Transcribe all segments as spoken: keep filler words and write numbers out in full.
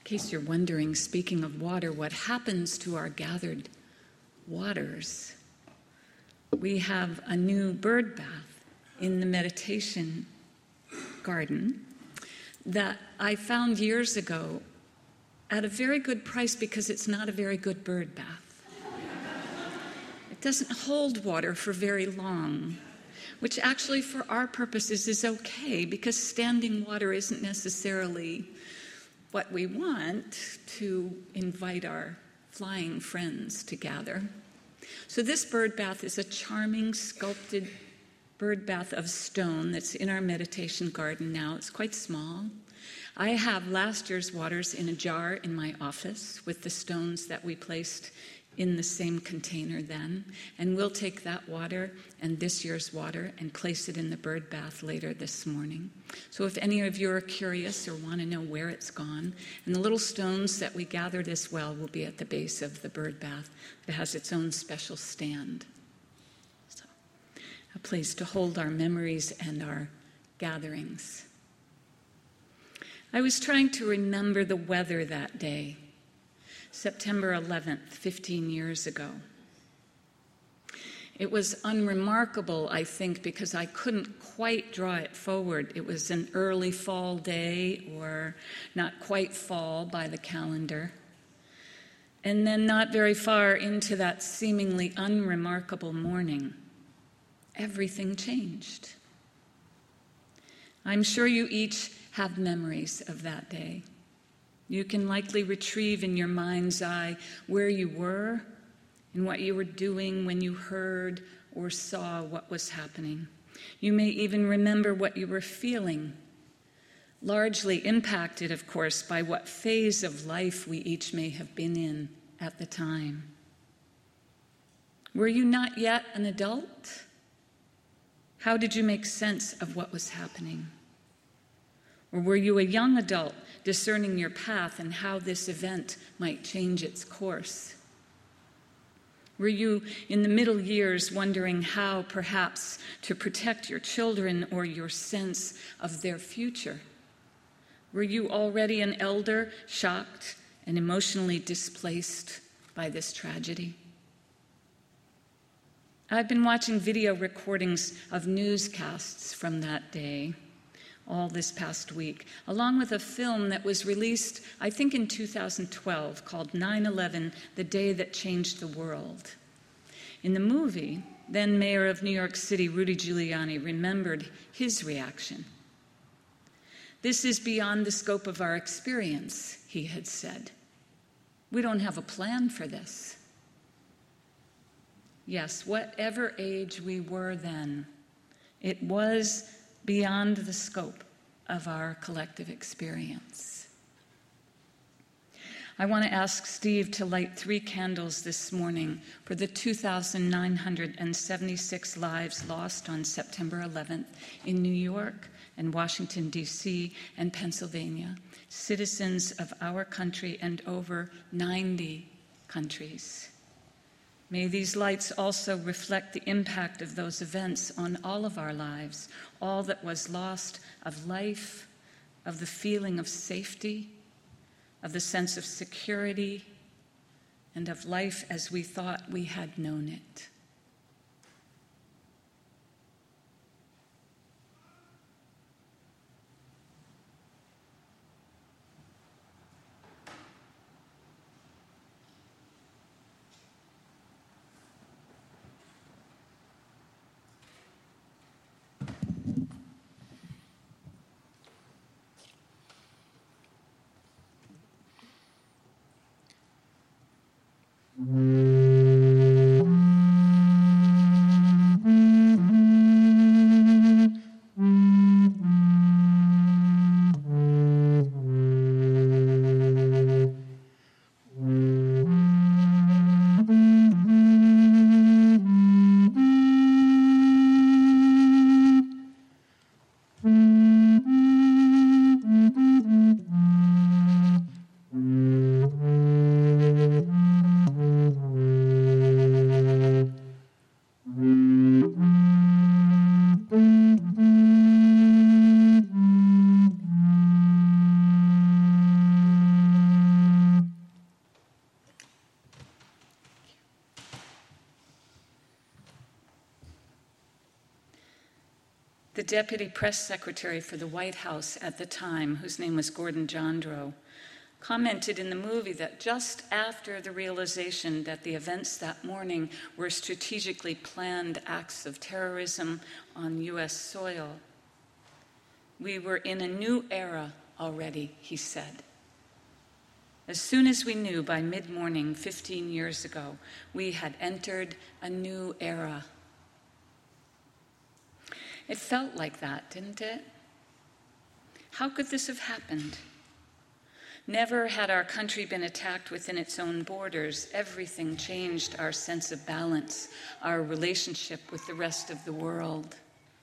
case you're wondering, speaking of water, what happens to our gathered waters? We have a new bird bath in the meditation garden that I found years ago at a very good price because it's not a very good bird bath. It doesn't hold water for very long, which actually for our purposes is okay because standing water isn't necessarily what we want to invite our flying friends to gather. So this bird bath is a charming sculpted bird bath of stone that's in our meditation garden now. It's quite small. I have last year's waters in a jar in my office with the stones that we placed in the same container then, and we'll take that water and this year's water and place it in the bird bath later this morning. So if any of you are curious or want to know where it's gone, and the little stones that we gathered as well will be at the base of the bird bath. It has its own special stand. So, a place to hold our memories and our gatherings. I was trying to remember the weather that day. September eleventh, fifteen years ago. It was unremarkable, I think, because I couldn't quite draw it forward. It was an early fall day, or not quite fall by the calendar. And then not very far into that seemingly unremarkable morning, everything changed. I'm sure you each have memories of that day. You can likely retrieve in your mind's eye where you were and what you were doing when you heard or saw what was happening. You may even remember what you were feeling, largely impacted, of course, by what phase of life we each may have been in at the time. Were you not yet an adult? How did you make sense of what was happening? Or were you a young adult discerning your path and how this event might change its course? Were you in the middle years wondering how, perhaps, to protect your children or your sense of their future? Were you already an elder, shocked and emotionally displaced by this tragedy? I've been watching video recordings of newscasts from that day all this past week, along with a film that was released, I think, in two thousand twelve called nine eleven, The Day That Changed the World. In the movie, then Mayor of New York City, Rudy Giuliani, remembered his reaction. "This is beyond the scope of our experience," he had said. "We don't have a plan for this." Yes, whatever age we were then, it was beyond the scope of our collective experience. I want to ask Steve to light three candles this morning for the two thousand nine hundred seventy-six lives lost on September eleventh in New York and Washington, D C and Pennsylvania, citizens of our country and over ninety countries. May these lights also reflect the impact of those events on all of our lives, all that was lost of life, of the feeling of safety, of the sense of security, and of life as we thought we had known it. The deputy press secretary for the White House at the time, whose name was Gordon Jandreau, commented in the movie that just after the realization that the events that morning were strategically planned acts of terrorism on U S soil, we were in a new era already, he said. As soon as we knew by mid-morning fifteen years ago, we had entered a new era. It felt like that, didn't it? How could this have happened? Never had our country been attacked within its own borders. Everything changed our sense of balance, our relationship with the rest of the world.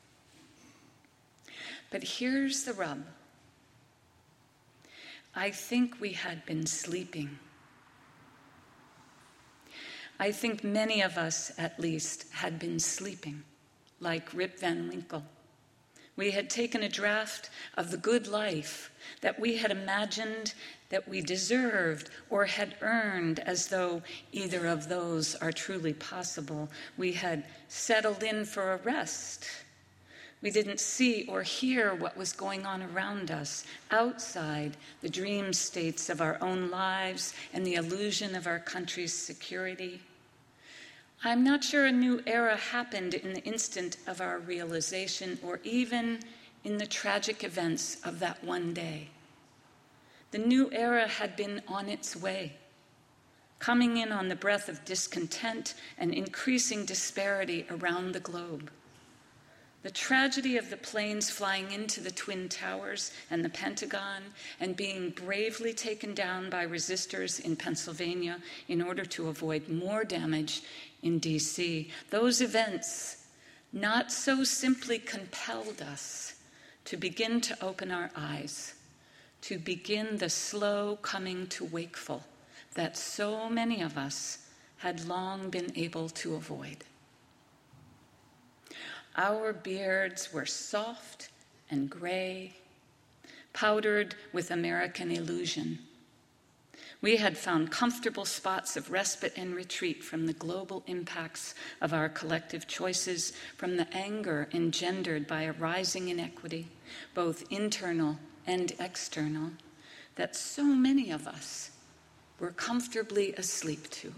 But here's the rub. I think we had been sleeping. I think many of us, at least, had been sleeping, like Rip Van Winkle. We had taken a draft of the good life that we had imagined that we deserved or had earned, as though either of those are truly possible. We had settled in for a rest. We didn't see or hear what was going on around us, outside the dream states of our own lives and the illusion of our country's security. I'm not sure a new era happened in the instant of our realization or even in the tragic events of that one day. The new era had been on its way, coming in on the breath of discontent and increasing disparity around the globe. The tragedy of the planes flying into the Twin Towers and the Pentagon and being bravely taken down by resistors in Pennsylvania in order to avoid more damage in D C, those events not so simply compelled us to begin to open our eyes, to begin the slow coming to wakeful that so many of us had long been able to avoid. Our beards were soft and gray, powdered with American illusion. We had found comfortable spots of respite and retreat from the global impacts of our collective choices, from the anger engendered by a rising inequity, both internal and external, that so many of us were comfortably asleep to.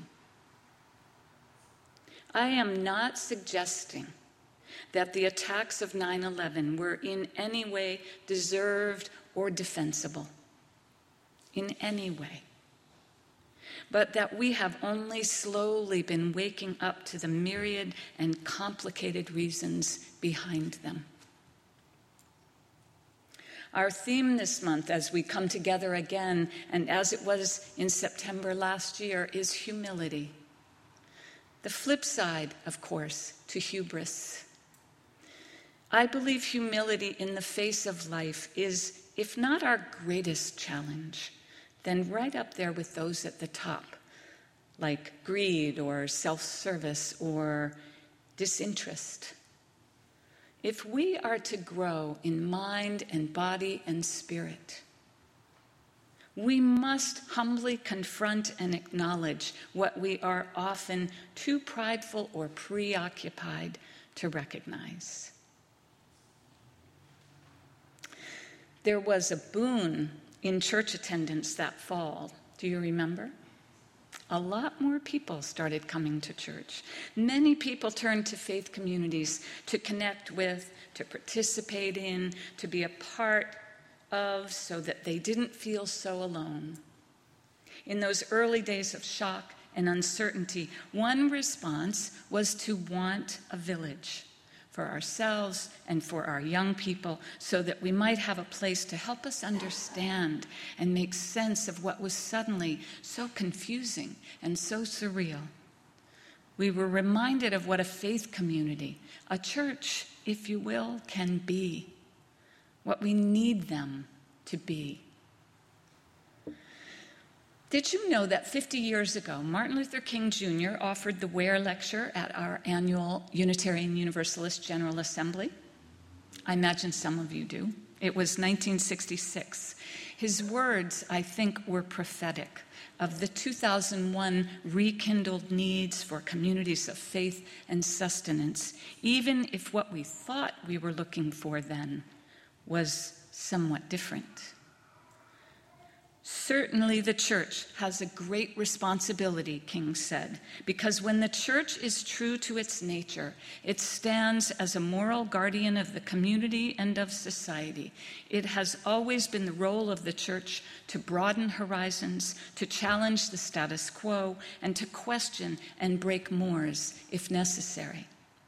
I am not suggesting that the attacks of nine eleven were in any way deserved or defensible, in any way, but that we have only slowly been waking up to the myriad and complicated reasons behind them. Our theme this month, as we come together again, and as it was in September last year, is humility. The flip side, of course, to hubris. I believe humility in the face of life is, if not our greatest challenge, then right up there with those at the top, like greed or self-service or disinterest. If we are to grow in mind and body and spirit, we must humbly confront and acknowledge what we are often too prideful or preoccupied to recognize. There was a boon in church attendance that fall. Do you remember? A lot more people started coming to church. Many people turned to faith communities to connect with, to participate in, to be a part of, so that they didn't feel so alone. In those early days of shock and uncertainty, one response was to want a village for ourselves and for our young people, so that we might have a place to help us understand and make sense of what was suddenly so confusing and so surreal. We were reminded of what a faith community, a church, if you will, can be, what we need them to be. Did you know that fifty years ago, Martin Luther King Junior offered the Ware Lecture at our annual Unitarian Universalist General Assembly? I imagine some of you do. It was nineteen sixty-six. His words, I think, were prophetic of the two thousand one rekindled needs for communities of faith and sustenance, even if what we thought we were looking for then was somewhat different. Certainly the church has a great responsibility, King said, because when the church is true to its nature, it stands as a moral guardian of the community and of society. It has always been the role of the church to broaden horizons, to challenge the status quo, and to question and break mores if necessary.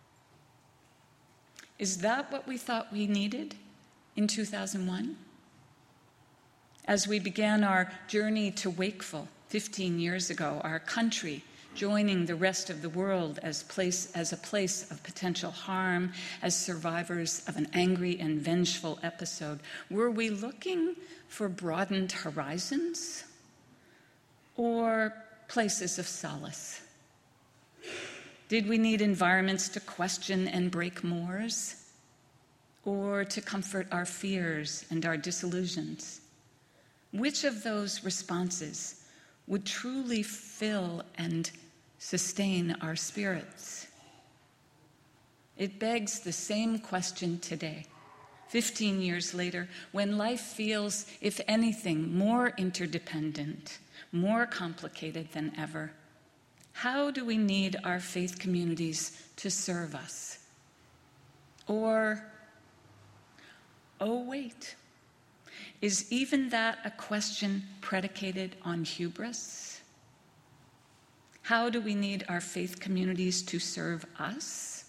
Is that what we thought we needed in two thousand one? As we began our journey to Wakeful fifteen years ago, our country joining the rest of the world as, place, as a place of potential harm, as survivors of an angry and vengeful episode, were we looking for broadened horizons or places of solace? Did we need environments to question and break mores, or to comfort our fears and our disillusions? Which of those responses would truly fill and sustain our spirits? It begs the same question today, fifteen years later, when life feels, if anything, more interdependent, more complicated than ever. How do we need our faith communities to serve us? Or, oh, wait. Is even that a question predicated on hubris? How do we need our faith communities to serve us?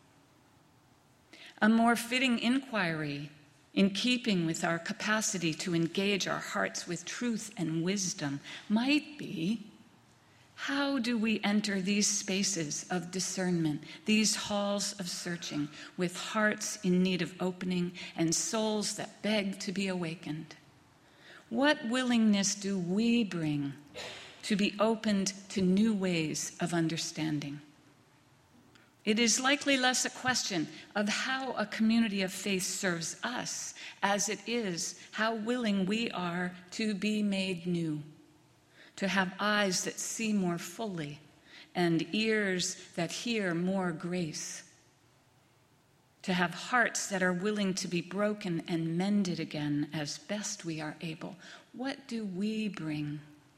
A more fitting inquiry, in keeping with our capacity to engage our hearts with truth and wisdom, might be, how do we enter these spaces of discernment, these halls of searching, with hearts in need of opening and souls that beg to be awakened? What willingness do we bring to be opened to new ways of understanding? It is likely less a question of how a community of faith serves us, as it is how willing we are to be made new, to have eyes that see more fully and ears that hear more grace, to have hearts that are willing to be broken and mended again as best we are able. What do we bring?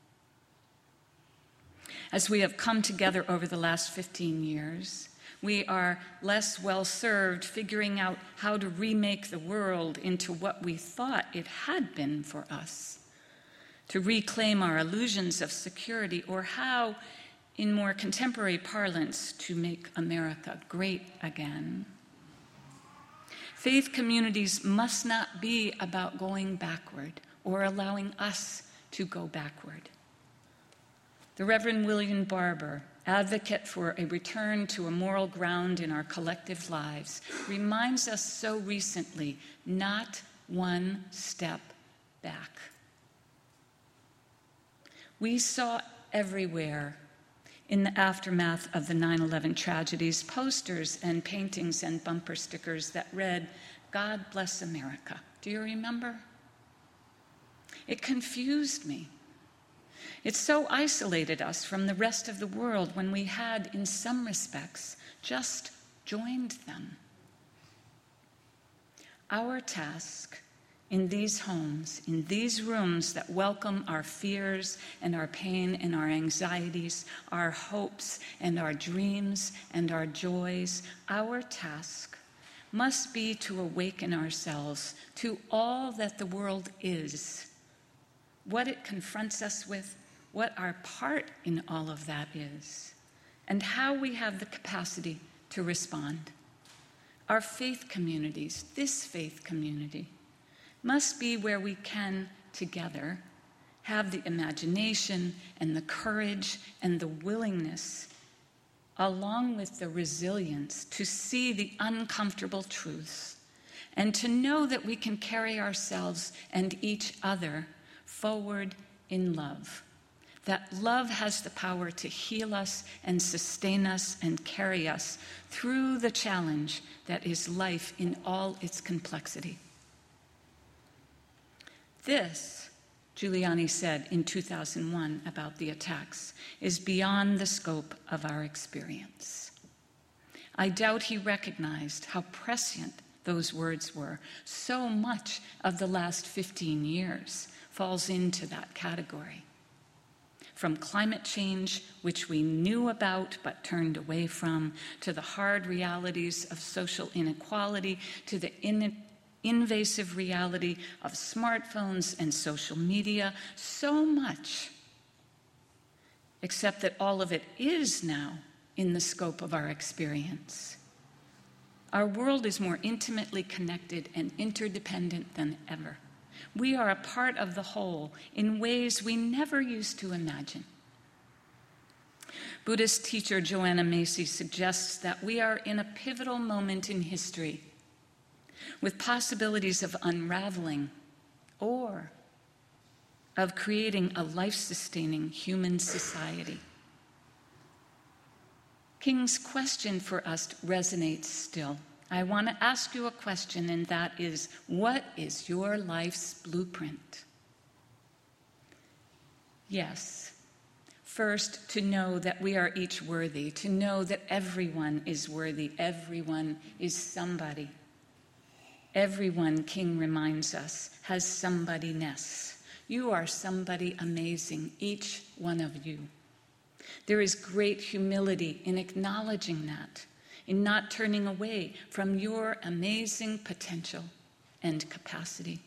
As we have come together over the last fifteen years, we are less well-served figuring out how to remake the world into what we thought it had been for us, to reclaim our illusions of security, or how, in more contemporary parlance, to make America great again. Faith communities must not be about going backward or allowing us to go backward. The Reverend William Barber, advocate for a return to a moral ground in our collective lives, reminds us so recently, not one step back. We saw everywhere in the aftermath of the nine eleven tragedies posters and paintings and bumper stickers that read, "God bless America." Do you remember? It confused me. It so isolated us from the rest of the world when we had, in some respects, just joined them. Our task in these homes, in these rooms that welcome our fears and our pain and our anxieties, our hopes and our dreams and our joys, our task must be to awaken ourselves to all that the world is, what it confronts us with, what our part in all of that is, and how we have the capacity to respond. Our faith communities, this faith community, must be where we can, together, have the imagination and the courage and the willingness, along with the resilience, to see the uncomfortable truths and to know that we can carry ourselves and each other forward in love. That love has the power to heal us and sustain us and carry us through the challenge that is life in all its complexity. This Giuliani said in two thousand one about the attacks, is beyond the scope of our experience. I doubt he recognized how prescient those words were. So much of the last fifteen years falls into that category. From climate change, which we knew about but turned away from, to the hard realities of social inequality, to the in- invasive reality of smartphones and social media, so much, except that all of it is now in the scope of our experience. Our world is more intimately connected and interdependent than ever. We are a part of the whole in ways we never used to imagine. Buddhist teacher Joanna Macy suggests that we are in a pivotal moment in history with possibilities of unraveling or of creating a life-sustaining human society. King's question for us resonates still. I want to ask you a question, and that is, what is your life's blueprint? Yes. First, to know that we are each worthy, to know that everyone is worthy, everyone is somebody. Everyone, King reminds us, has somebody-ness. You are somebody amazing, each one of you. There is great humility in acknowledging that, in not turning away from your amazing potential and capacity.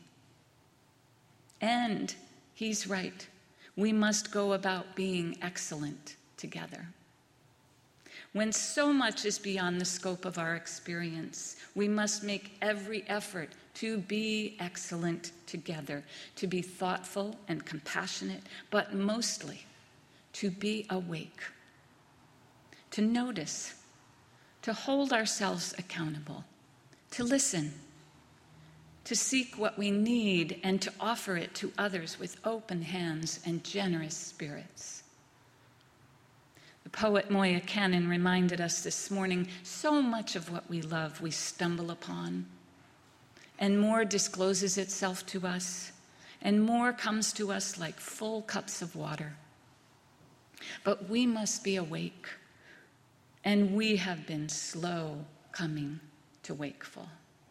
And he's right. We must go about being excellent together. When so much is beyond the scope of our experience, we must make every effort to be excellent together, to be thoughtful and compassionate, but mostly to be awake, to notice, to hold ourselves accountable, to listen, to seek what we need and to offer it to others with open hands and generous spirits. The poet Moya Cannon reminded us this morning, so much of what we love we stumble upon, and more discloses itself to us, and more comes to us like full cups of water. But we must be awake, and we have been slow coming to wakeful.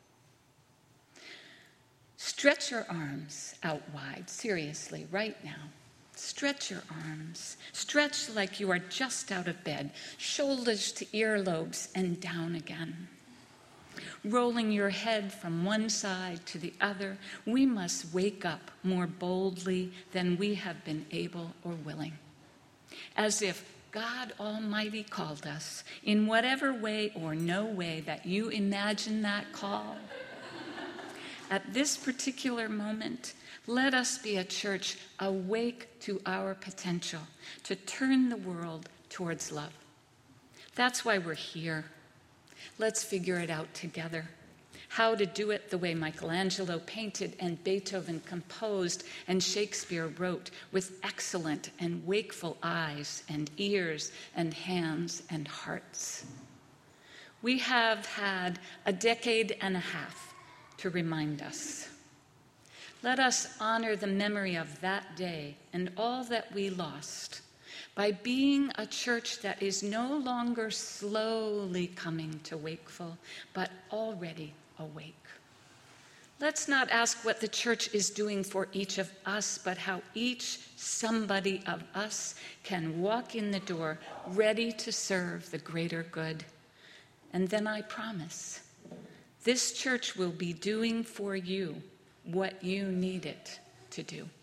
Stretch your arms out wide, seriously, right now. Stretch your arms. Stretch like you are just out of bed, shoulders to earlobes and down again. Rolling your head from one side to the other, we must wake up more boldly than we have been able or willing. As if God Almighty called us in whatever way or no way that you imagine that call. At this particular moment, let us be a church awake to our potential to turn the world towards love. That's why we're here. Let's figure it out together. How to do it the way Michelangelo painted and Beethoven composed and Shakespeare wrote, with excellent and wakeful eyes and ears and hands and hearts. We have had a decade and a half to remind us. Let us honor the memory of that day and all that we lost by being a church that is no longer slowly coming to wakeful, but already awake. Let's not ask what the church is doing for each of us, but how each somebody of us can walk in the door ready to serve the greater good. And then I promise, this church will be doing for you what you need it to do.